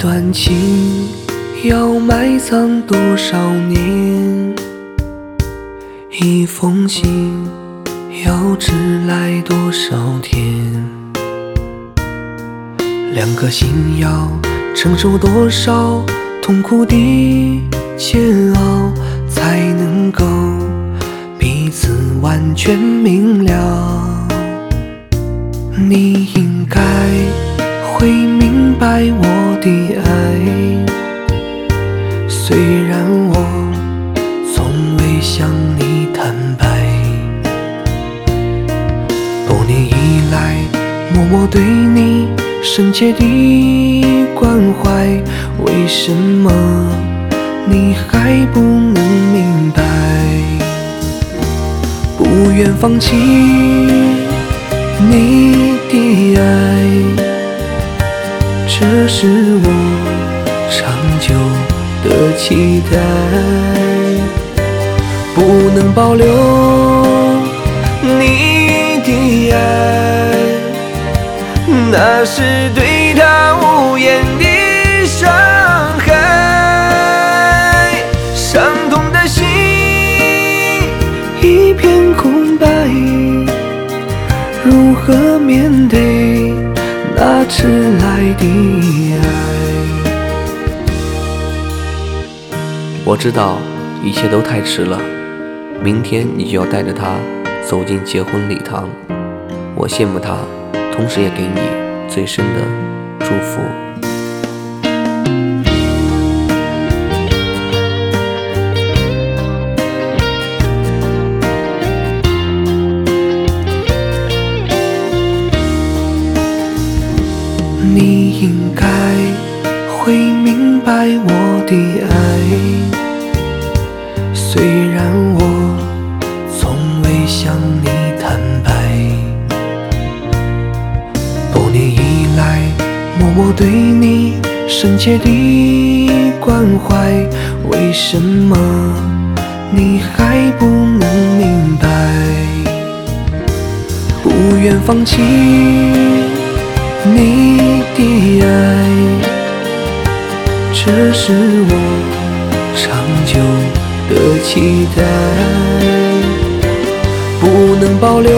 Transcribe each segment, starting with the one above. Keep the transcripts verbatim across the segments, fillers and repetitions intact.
段情要埋藏多少年？一封信要迟来多少天？两颗心要承受多少痛苦的煎熬，才能够彼此完全明了？你应该会明白我的爱，虽然我从未向你坦白。多年以来默默对你深切的关怀，为什么你还不能明白？不愿放弃你的爱，这是我长久的期待。不能保留你的爱，那是对他无言的伤害。伤痛的心一片空白，如何面对那迟来的爱？ 我知道一切都太迟了，明天你就要带着他走进结婚礼堂。我羡慕他，同时也给你最深的祝福。 你应该会明白我的爱，虽然我从未向你坦白。多年以来默默对你深切的关怀，为什么你还不能明白？不愿放弃你的爱，这是我长久的期待。不能保留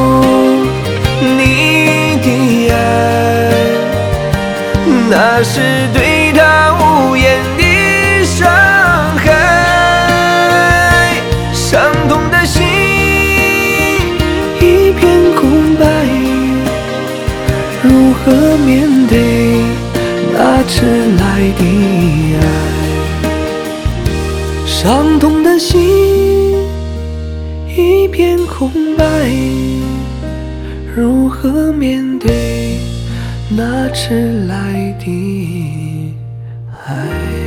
你的爱，那是对他无言的伤害。伤痛的心一片空白，如何面对那迟来的爱？伤痛的心一片空白，如何面对那迟来的爱？